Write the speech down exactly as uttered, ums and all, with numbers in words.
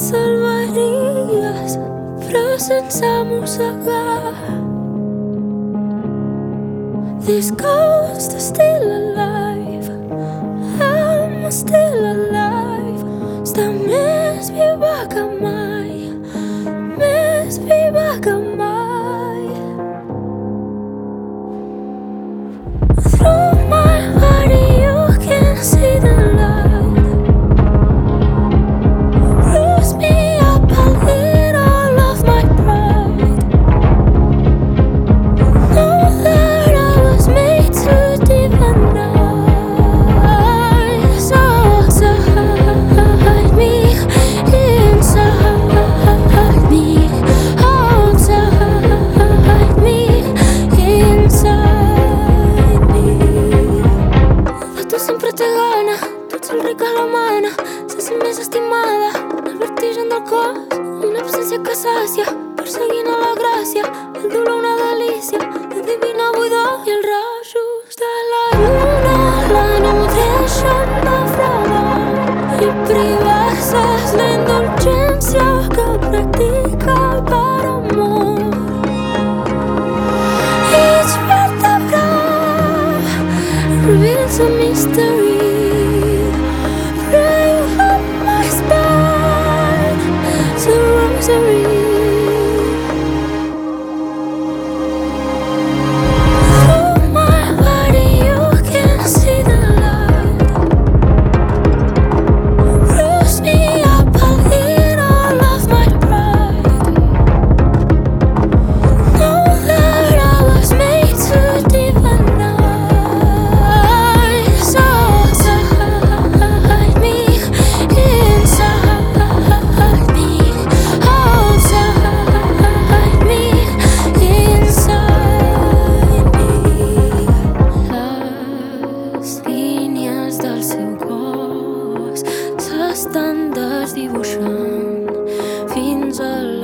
salvaries, però sense mossegar. This ghost is still alive, I'm still alive. Està més viva que mai, més viva que mai. Through my body you can see the light. Bruise me up, I'll eat all of my pride. Know that I was made to deny. So outside me, inside me, outside me, inside me. Tu sempre té gana, tu ets el ric a la mana, se sent més estimada, el vertigen del cos, una absència que sàcia, perseguint a la gràcia, el dolor una delícia, la divina buidor i els rajos de la lluna la nodreixen de fredor i privar-se és la indulgència que practica per amor. Each vertebra reveals a mystery. Pray on my spine, it's a rosary. Through my body you can see the light. Bruise me up, I'll eat all of my pride. Know that I was made to deny. So outside me, inside me, outside me, inside me. Les línies del seu cos s'estan desdibuixant fins a